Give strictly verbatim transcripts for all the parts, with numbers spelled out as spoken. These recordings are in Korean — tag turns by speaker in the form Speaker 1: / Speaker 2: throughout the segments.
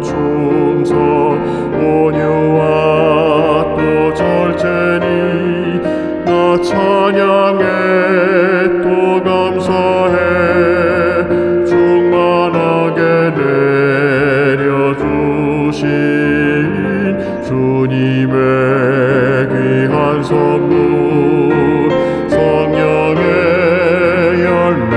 Speaker 1: 충성 온유와 또 절제니 나 찬양해 또 감사해 충만하게 내려주신 주님의 귀한 선물 성령의 열매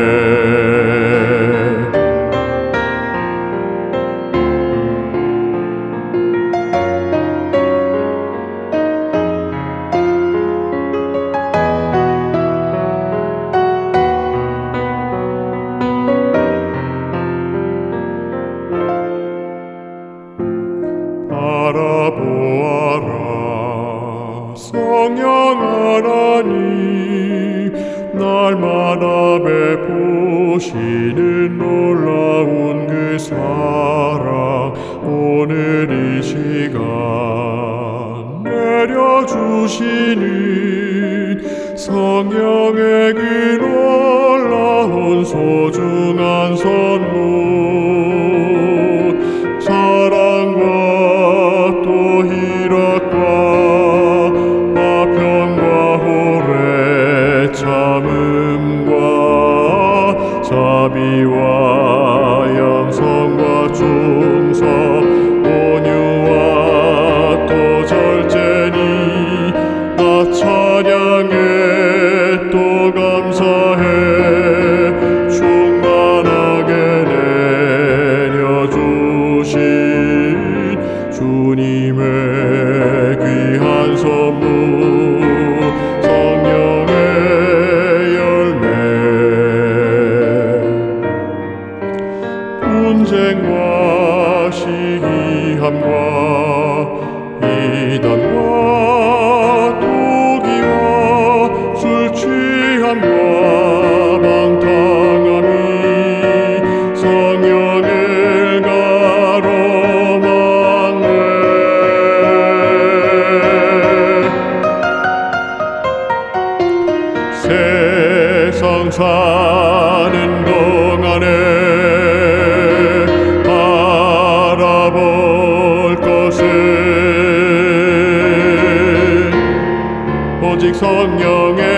Speaker 1: 바라보아라 성령 하나님 날마다 베푸시는 놀라운 그 사랑 오늘 이 시간 내려주시는 성령의 그 놀라운 소중한 선물 사랑과 또 희락과 화평과 호래 참음과 자비와 양성과 충성 온유와 또 절제니 나 찬양해 또 감사해 충만하게 내려주신 주님의 귀한 선물 성령의 열매 분쟁과 시기함과 이단과 도기와 술 취함과 방탕함이 성령을 가로막네 세상 사는 동안에 바라볼 것은 오직 성령의